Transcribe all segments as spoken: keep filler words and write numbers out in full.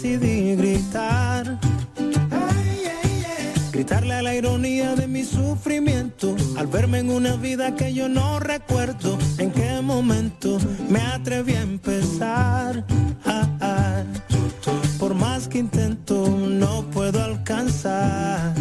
Decidí gritar, ay, ay, ay. Gritarle a la ironía de mi sufrimiento, al verme en una vida que yo no recuerdo en qué momento me atreví a empezar. Ah, ah. Por más que intento, no puedo alcanzar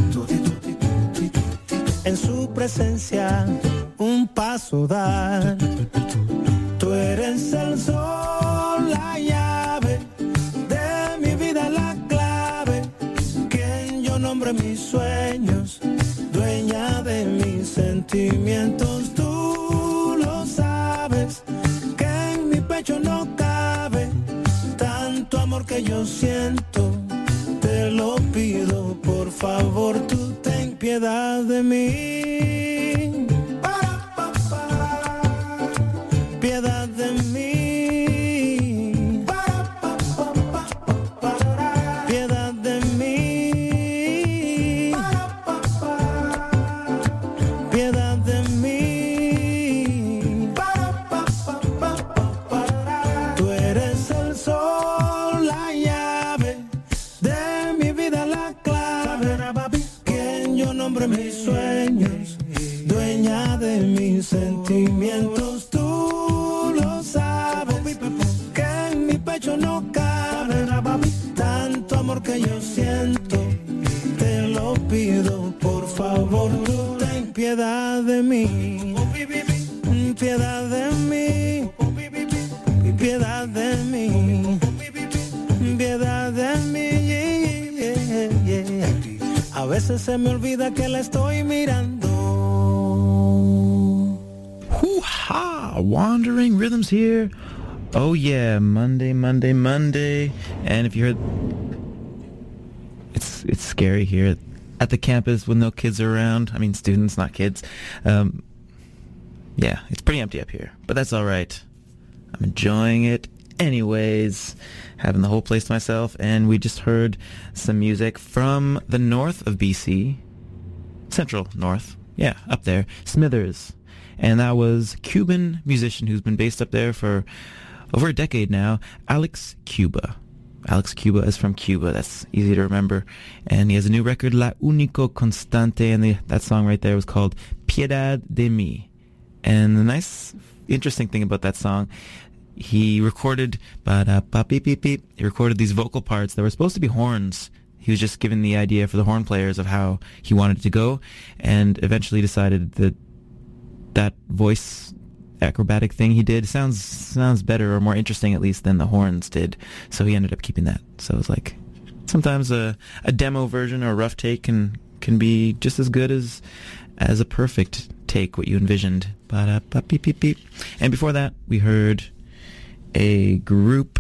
en su presencia un paso dar. Tú eres el sol, la llave de mi vida, la clave, quien yo nombre mis sueños, dueña de mis sentimientos. Tú lo sabes, que en mi pecho no cabe tanto amor que yo siento. Te lo pido, por favor, tú ten piedad de mí. Para, pa, para. Piedad de mí. Para, pa, pa, pa, pa, para. Piedad de mí. Para, pa, pa. Piedad de mí. Para, pa, pa, pa, pa, para. Tú eres el sol, la llave de mi vida, la clave, quien yo nombre mis sueños, dueña de mis sentimientos. Tú lo sabes, que en mi pecho no cabe tanto amor que yo siento. Te lo pido, por favor, tú ten piedad de mí, piedad de mí, piedad de mí, piedad de mí. Yeah, yeah, yeah. A veces se me olvida que la estoy mirando. Hoo-ha! Wandering Rhythms here. Oh yeah, Monday, Monday, Monday. And if you heard, it's it's scary here at the campus when no kids are around. I mean, students, not kids. Um, yeah, it's pretty empty up here, but that's all right. I'm enjoying it anyways, having the whole place to myself. And we just heard some music from the north of B C, central north, yeah, up there, Smithers. And that was Cuban musician who's been based up there for over a decade now, Alex Cuba. Alex Cuba is from Cuba. That's easy to remember. And he has a new record, La Único Constante, and the, that song right there was called Piedad de Mí. And the nice, interesting thing about that song, he recorded, ba-da-ba-beep, beep, beep. He recorded these vocal parts that were supposed to be horns. He was just given the idea for the horn players of how he wanted it to go, and eventually decided that that voice acrobatic thing he did sounds sounds better, or more interesting at least, than the horns did. So he ended up keeping that. So it's like sometimes a, a demo version or a rough take can can be just as good as as a perfect take, what you envisioned. Ba-da-ba-beep, beep, beep. And before that, we heard a group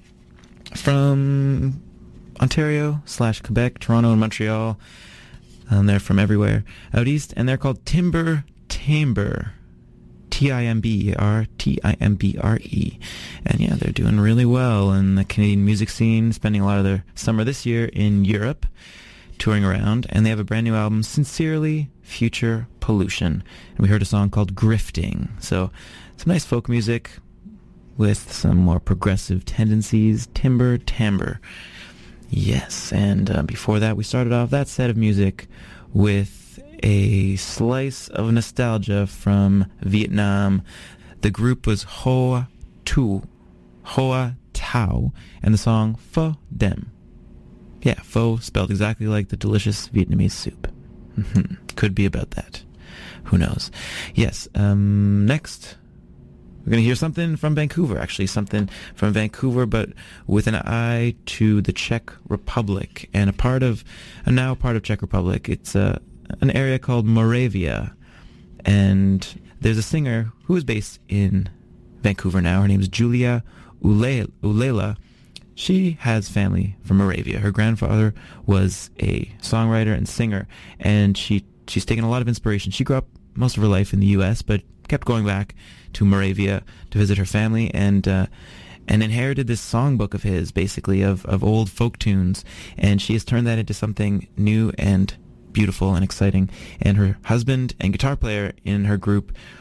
from Ontario slash Quebec, Toronto, and Montreal. And they're from everywhere out east, and they're called Timber Timbre. T I M B E R T I M B R E. And yeah, they're doing really well in the Canadian music scene, spending a lot of their summer this year in Europe, touring around, and they have a brand new album, Sincerely Future Pollution. And we heard a song called Grifting. So some nice folk music with some more progressive tendencies. Timber Timbre. Yes, and uh, before that we started off that set of music with a slice of nostalgia from Vietnam. The group was Hoa Tu, Hoa Tao, and the song Pho Dem. Yeah, pho spelled exactly like the delicious Vietnamese soup. Could be about that. Who knows? Yes, um, next we're going to hear something from Vancouver, actually, something from Vancouver, but with an eye to the Czech Republic, and a part of, a now part of Czech Republic. It's a an area called Moravia, and there's a singer who is based in Vancouver now. Her name is Julia Ulela. She has family from Moravia. Her grandfather was a songwriter and singer, and she she's taken a lot of inspiration. She grew up most of her life in the U S, but kept going back to Moravia to visit her family, and uh, and inherited this songbook of his, basically, of, of old folk tunes, and she has turned that into something new and beautiful and exciting. And her husband and guitar player in her group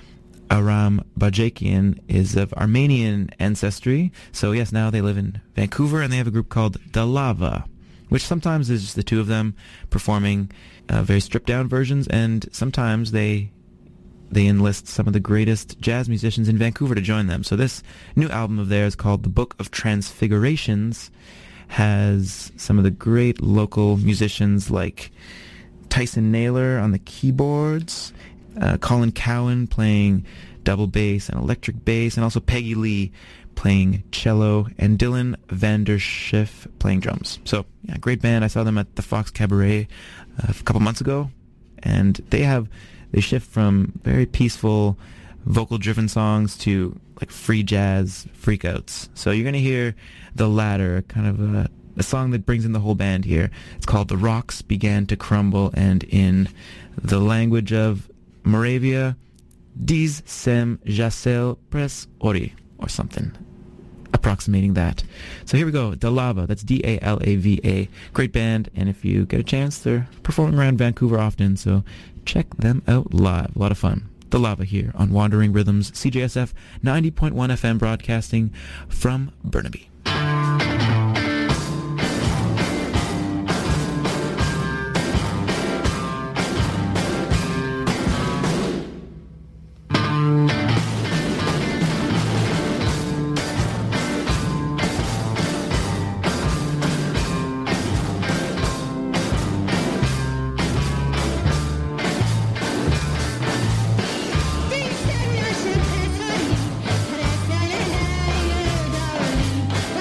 Aram Bajakian is of Armenian ancestry. So yes, now they live in Vancouver, and they have a group called Dalava, which sometimes is just the two of them performing uh, very stripped-down versions, and sometimes they they enlist some of the greatest jazz musicians in Vancouver to join them. So this new album of theirs, called The Book of Transfigurations, has some of the great local musicians like Tyson Naylor on the keyboards, uh, Colin Cowan playing double bass and electric bass, and also Peggy Lee playing cello, and Dylan Vanderschiff playing drums. So, yeah, great band. I saw them at the Fox Cabaret uh, a couple months ago, and they have they shift from very peaceful, vocal-driven songs to like free jazz freakouts. So you're going to hear the latter, kind of a, a song that brings in the whole band here. It's called The Rocks Began to Crumble, and in the language of Moravia, Diz sem jasel pres ori, or something approximating that. So here we go, Dalava. That's D A L A V A. Great band, and if you get a chance, they're performing around Vancouver often, so check them out live. A lot of fun. Dalava here on Wandering Rhythms, C J S F ninety point one F M, broadcasting from Burnaby. Thank you.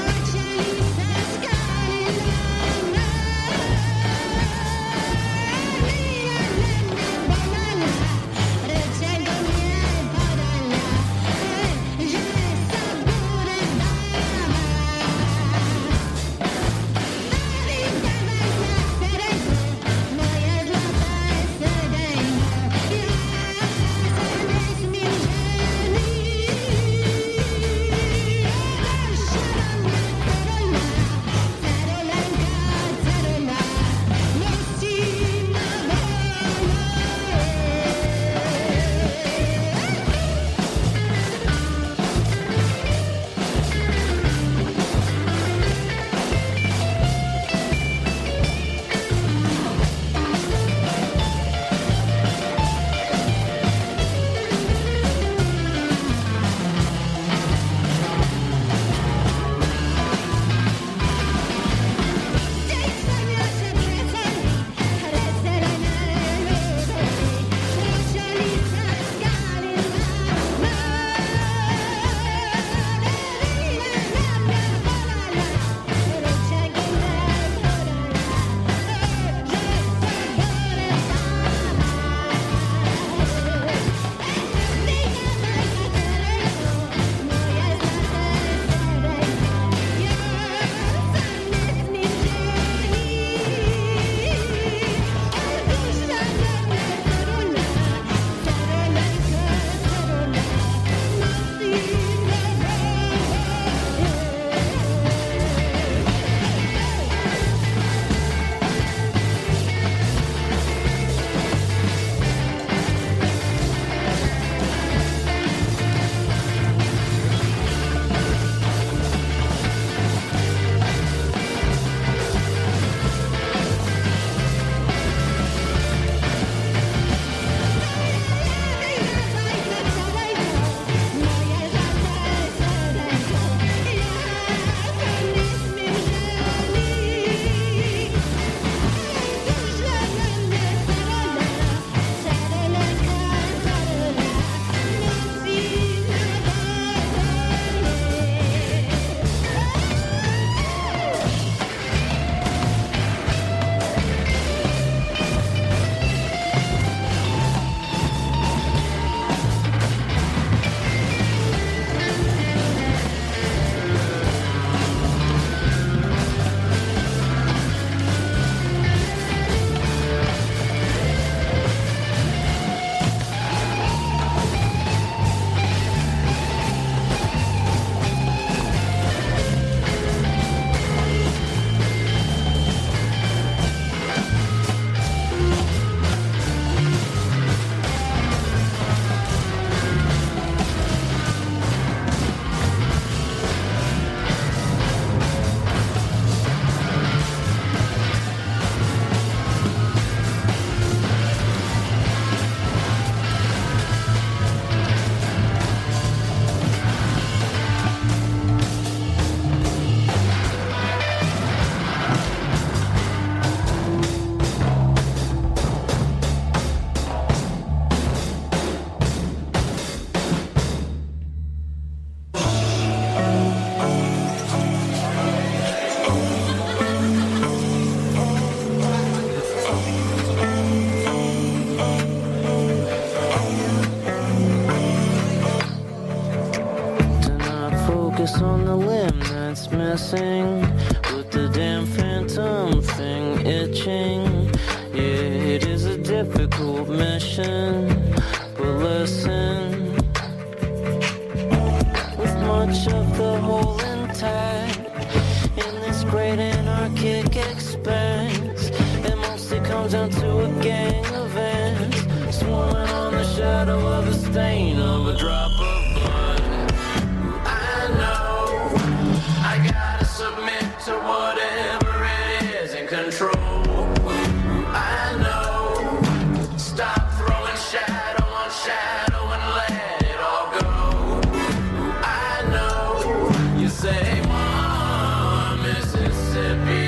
itching. Yeah, it is a difficult mission, but listen, with much of the whole intact in this great anarchic expanse, it mostly comes down to a gang of ants swarming on the shadow of a stain of a drop of blood. I know I gotta submit to whatever it is in control. I know, stop throwing shadow on shadow and let it all go. I know, you say, Mom, Mississippi.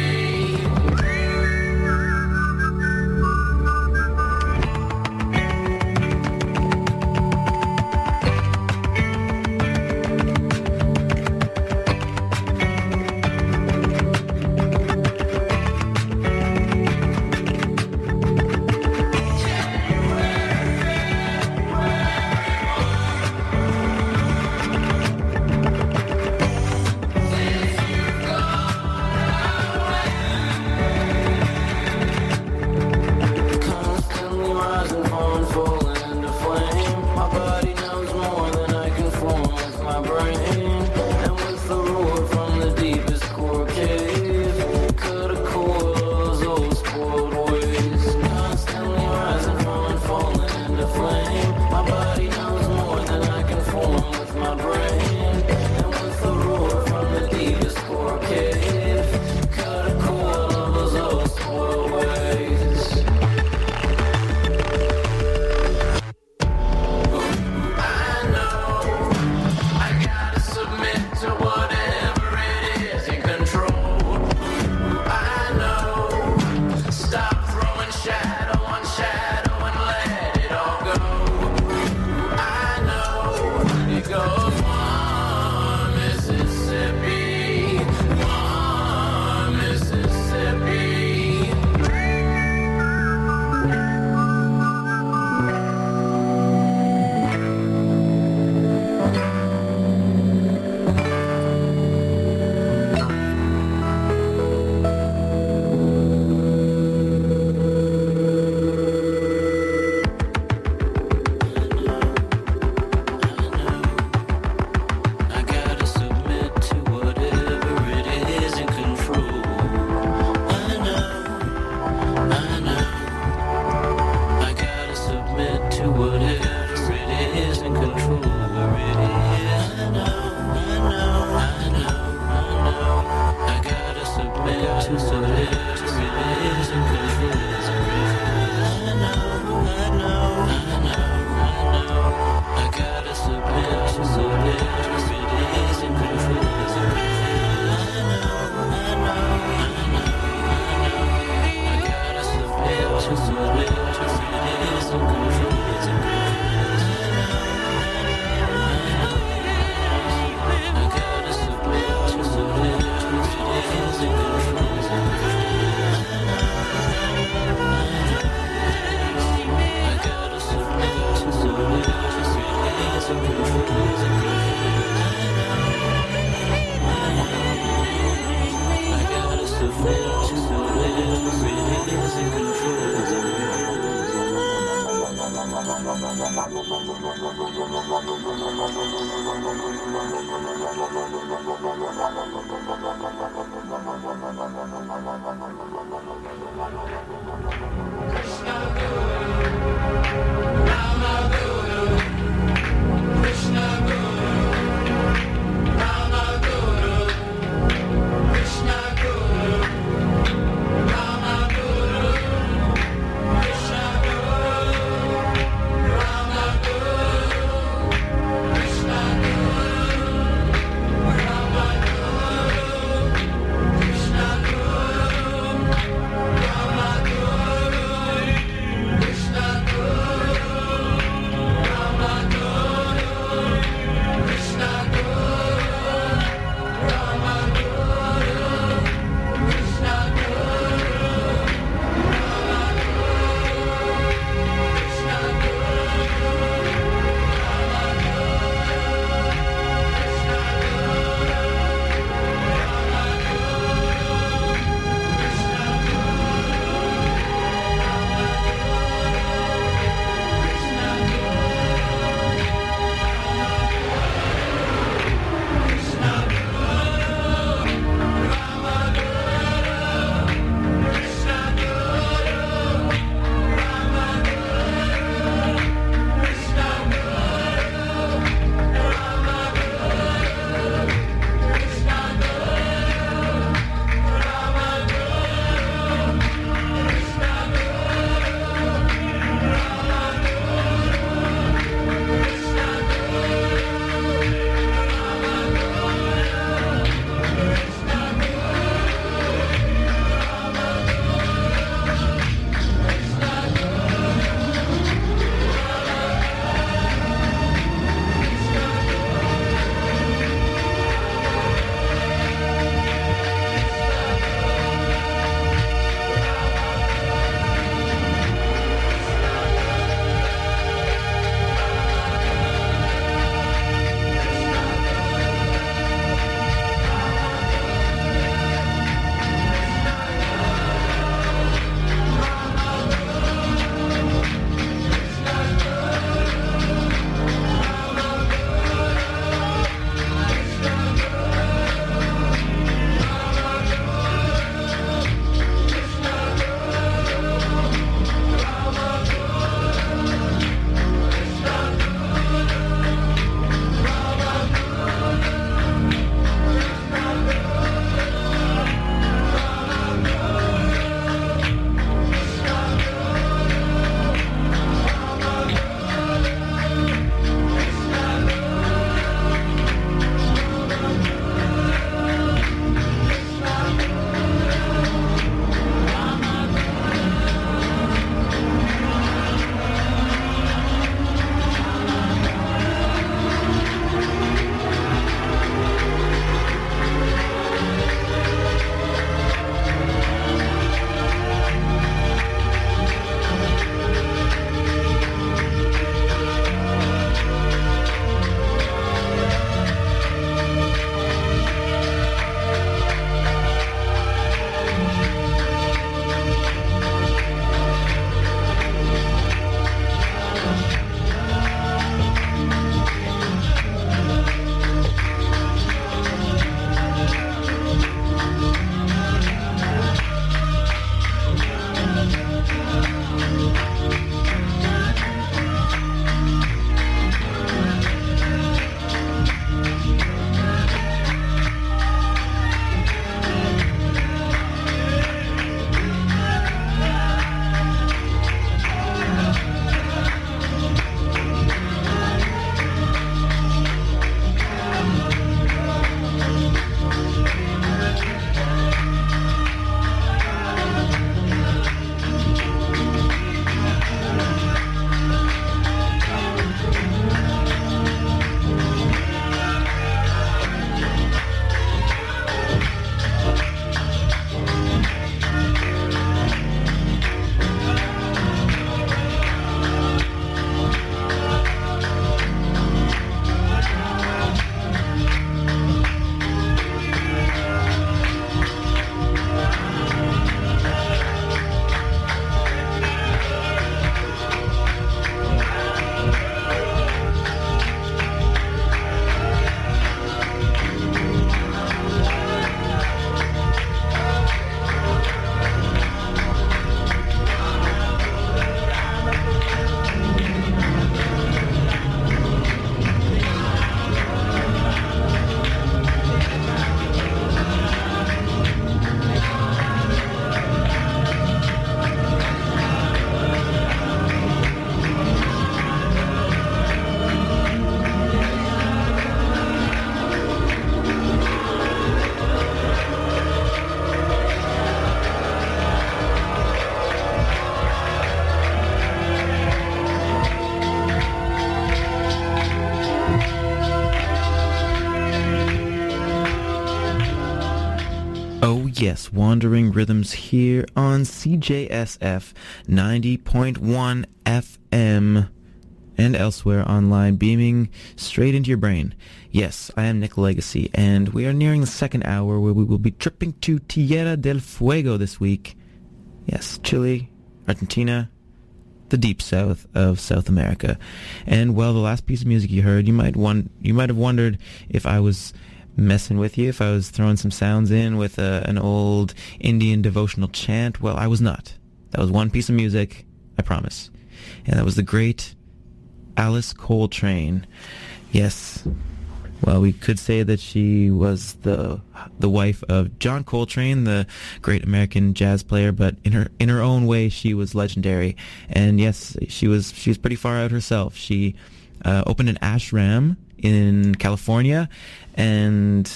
Yes, Wandering Rhythms here on C J S F ninety point one F M and elsewhere online, beaming straight into your brain. Yes, I am Nick Legacy, and we are nearing the second hour where we will be tripping to Tierra del Fuego this week. Yes, Chile, Argentina, the deep south of South America. And well, the last piece of music you heard, you might won- you might have wondered if I was messing with you, if I was throwing some sounds in with a, an old Indian devotional chant. Well, I was not. That was one piece of music, I promise. And that was the great Alice Coltrane. Yes. Well, we could say that she was the the wife of John Coltrane, the great American jazz player, but in her in her own way, she was legendary. And yes, she was she was pretty far out herself. She uh, opened an ashram in California, and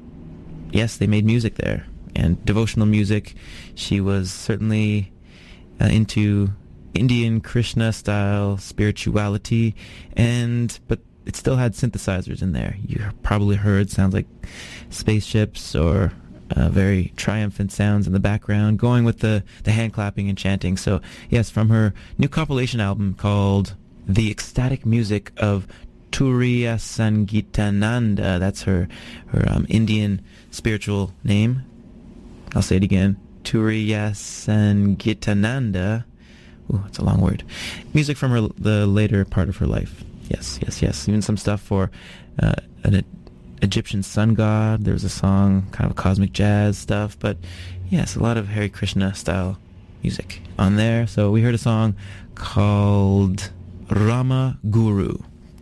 yes, they made music there, and devotional music. She was certainly uh, into Indian Krishna style spirituality, and but it still had synthesizers in there. You probably heard sounds like spaceships or uh, very triumphant sounds in the background, going with the the hand clapping and chanting. So yes, from her new compilation album called The Ecstatic Music of Turiya Sangeetananda. That's her her um, Indian spiritual name. I'll say it again. Turiya Sangeetananda. Ooh, it's a long word. Music from her the later part of her life. Yes, yes, yes. Even some stuff for uh, an e- Egyptian sun god. There was a song, kind of cosmic jazz stuff. But yes, a lot of Hare Krishna style music on there. So we heard a song called Rama Guru.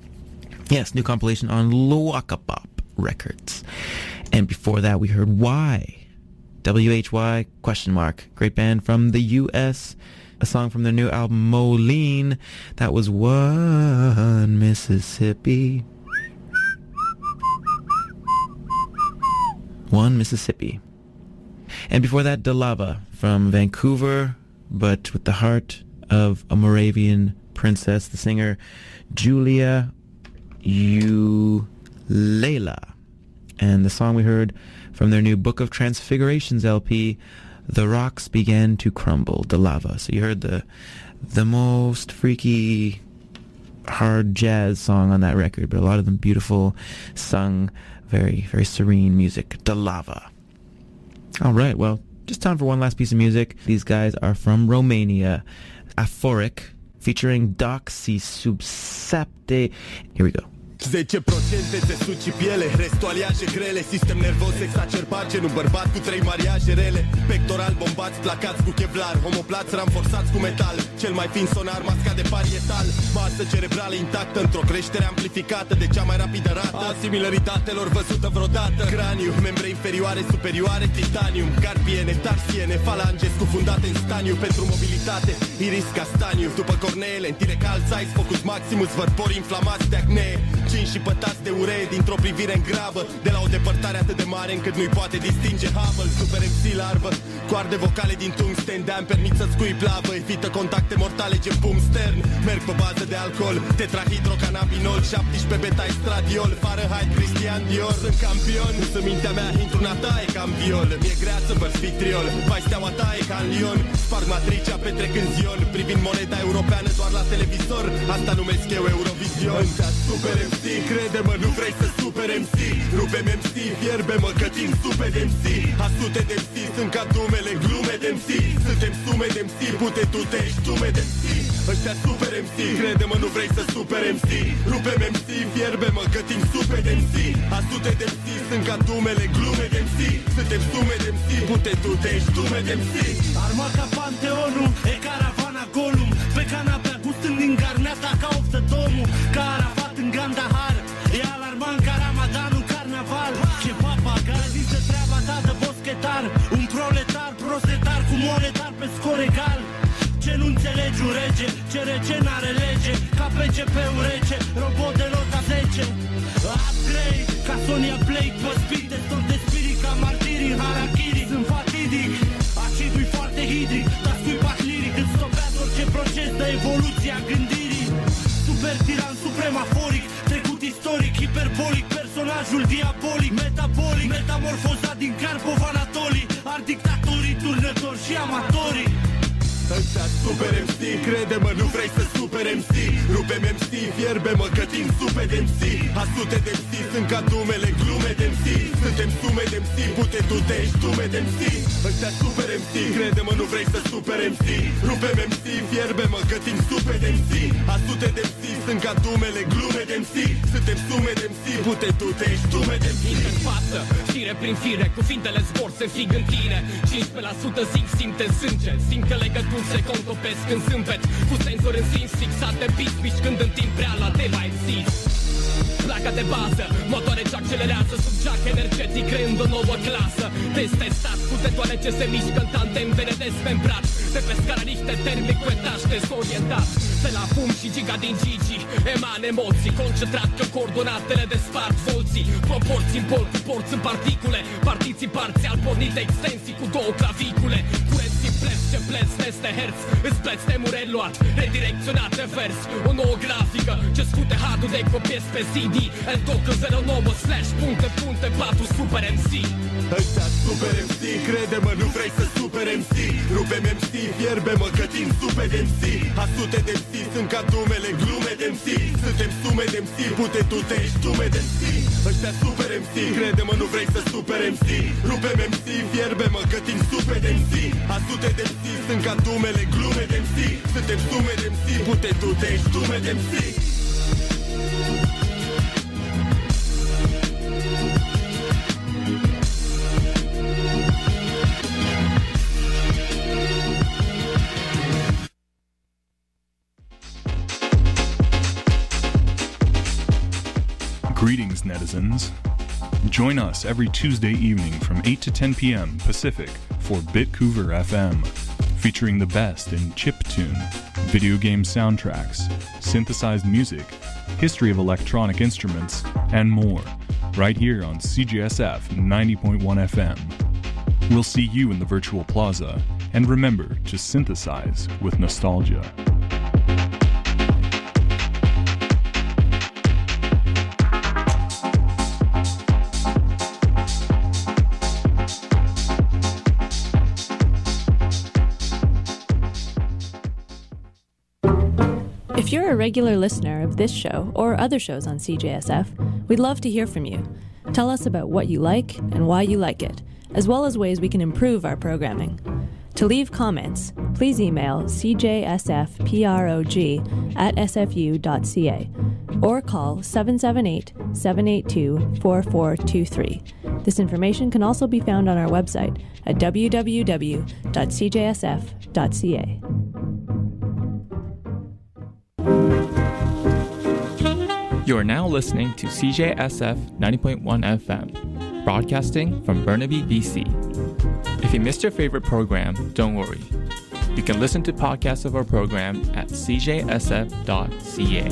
Yes, new compilation on Luakapop Records. And before that, we heard Why. W H Y question mark. Great band from the U S. A song from their new album, Moline. That was One Mississippi. One Mississippi. And before that, Dalava from Vancouver, but with the heart of a Moravian princess, the singer Julia Ulela. And the song we heard from their new Book of Transfigurations L P, The Rocks Began to Crumble, Dalava. So you heard the the most freaky hard jazz song on that record, but a lot of them beautiful, sung, very, very serene music. Dalava. All right, well, just time for one last piece of music. These guys are from Romania. Aphoric, featuring Doxy Subsepte. Here we go. zece la sută țesut și piele, restul aliaje grele, sistem nervos exacerbat, genul bărbat cu trei mariaje rele, pectoral bombați, placați cu kevlar, homoplați ramforsați cu metal, cel mai fin sonar mascat de parietal, masă cerebrală intactă într-o creștere amplificată de cea mai rapidă rată a similaritelor văzută vreodată. Craniu, membre inferioare, superioare, titanium, carpiene, tarsiene, falange scufundate în staniu pentru mobilitate, iris castaniu, după cornee, lentile cal size, focus maximus, vărpori inflamați de acne, cinci și pătați de uree dintr-o privire în grabă, de la o depărtare atât de mare încât nu-i poate distinge Hubble, super M C larvă, coarde vocale din tungsten, de-am permit să-ți cui plavă, evită contacte mortale gen pum stern, merg pe bază de alcool, tetrahidrocannabinol, șaptesprezece beta-estradiol, Fahrenheit, Christian Dior, sunt campion, să mintea mea, intru-na ta e cam viol, mi-e grea să vărs vitriol, vai steaua ta e ca în Lion, sparg matricea, petrec în Zion, privind moneda europeană doar la televizor, asta numesc eu Eurovision, super M C, crede-mă, nu vrei să super M C, rupem M C, fierbe-mă, că timp supe de M C, a sute de M C, sunt ca dumele, glume de M C, suntem sume de M C, pute tu te ești tume de M C, ăștia super M C, crede-mă, nu vrei să super M C, rupem M C, fierbe-mă, că timp supe de M C, a sute de M C, sunt ca dumele, glume de M C, suntem sume de M C, pute tu te ești tume de M C. Armata Panteonul, e caravana Golum, pe canapea gustând din garneata ca optătomul, ca Arafat în Gandahar, e alarmant ca Ramadanul carnaval, ce papa care zise treaba ta de boschetar, un proletar, prosetar cu monetar pe scor egal. Ce nu înțelegi un rege, ce rege n-are lege, ca P C P-ul rece, robot de nota zece. Upgrade, ca Sonia Blake, pe speed, destor de spirit, ca martirii în harakiri. Sunt fatidic, acidul-i foarte hidric, dar scuipat liric, îți stopează orice proces de evoluție a gândirii. Super tiran, supremaforic, trecut istoric, hiperbolic, personajul diabolic, metabolic, metamorfozat din Carpov Anatolii, ar dicta și amatorii. Ăsta super M C, crede-mă, nu vrei să super M C. Rupem M C, fierbe-mă, cătim supe de M C. A sute de M C, sunt ca dumele, glume de M C. Suntem sume de M C, pute tu te ești dume de M C. Ăsta super M C, crede-mă, nu vrei să super M C. Rupem M C, fierbe-mă, cătim supe de M C. A sute de M C, sunt ca dumele, glume de M C. Suntem sume de M C, pute tu te ești dume de M C. Intră în față, fire prin fire, cuvintele zbor se frig în tine. cincisprezece la sută zic simte sânge, simt că legături se contopesc în zâmbet. Cu senzor în simț fixat de beat, mișcând în timp real la Deva M C. Placa de bază, motoare ce accelerează sub jack energetic, creând o nouă clasă. Test testat cu tetoane ce se mișcă în tandem de nedesmembrat. De pe scara niște termic cu etaj dezorientat. De la fum și giga din Gigi eman emoții, concentrat că coordonatele despart volții. Proporții în pol cu porți în particule, partiții parțial pornite extensii cu două clavicule. Curenții pleci ce pleci peste herți, îți pleci temure luat, redirecționat de vers. O nouă grafică ce scute hardul de copiez pe C D. El doc zero nouă slash punte punte patru super M C. Ăsta super M C, crede-mă, nu vrei să super M C. Rupem M C, fierbe-mă, cătim supe de M C. A sute de M C, sunt ca dumele, glume de M C. Suntem sume de M C, pute tu te ești dume de M C. Ăștia super M C, crede-mă, nu vrei să super M C. Rupem M C, fierbe-mă, cătim supe de M C. A sute de M C, sunt ca dumele, glume de M C. Suntem sume de M C, pute tu te ești dume de M C. Greetings, netizens. Join us every Tuesday evening from eight to ten p.m. Pacific for Bitcouver F M, featuring the best in chiptune, video game soundtracks, synthesized music, history of electronic instruments, and more, right here on C J S F ninety point one F M. We'll see you in the virtual plaza, and remember to synthesize with nostalgia. If you're a regular listener of this show or other shows on C J S F, we'd love to hear from you. Tell us about what you like and why you like it, as well as ways we can improve our programming. To leave comments, please email c j s f prog at s f u dot c a or call seven seven eight, seven eight two, four four two three. This information can also be found on our website at w w w dot c j s f dot c a. You are now listening to C J S F ninety point one F M, broadcasting from Burnaby, B C. If you missed your favorite program, don't worry. You can listen to podcasts of our program at c j s f dot c a.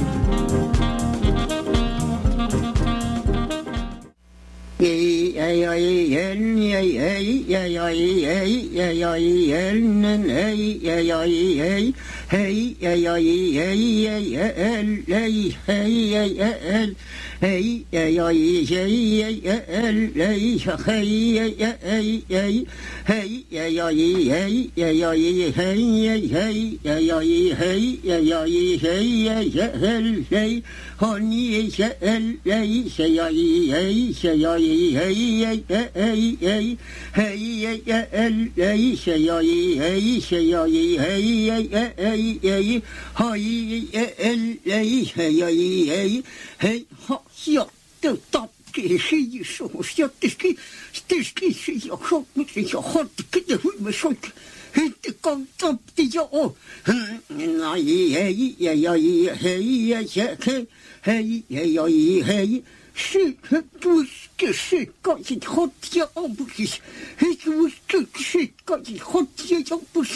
Hey, yeah, yeah, yeah, yeah, yeah, hey, hey, yeah, yeah, hey, yeah, yeah, yeah, yeah, yeah, hey, hey, yeah, yeah, hey, yeah, yeah, yeah, yeah, yeah, yeah, hey, hey, yeah, yeah, hey, yeah, yeah, yeah, yeah, hey, honey, yeah, hey, yeah, yeah, yeah, yeah, hey, hey, hey, yeah, yeah, hey, yeah, yeah, yeah, yeah, hey, Hey, hey, hey, hey, hey, hey, ha, ja, de tap, ke, he, so, ja, this, this, this, ja, hot, ja, hot, ke, de, hoe, me, so, he, de, kan, tap, de, ja, oh, na, hey, hey, hey, hey, hey, hey, hey, hey, hey, shit, was, shit, got it, hot, ja, oh, shit, was, shit, got it, hot, ja,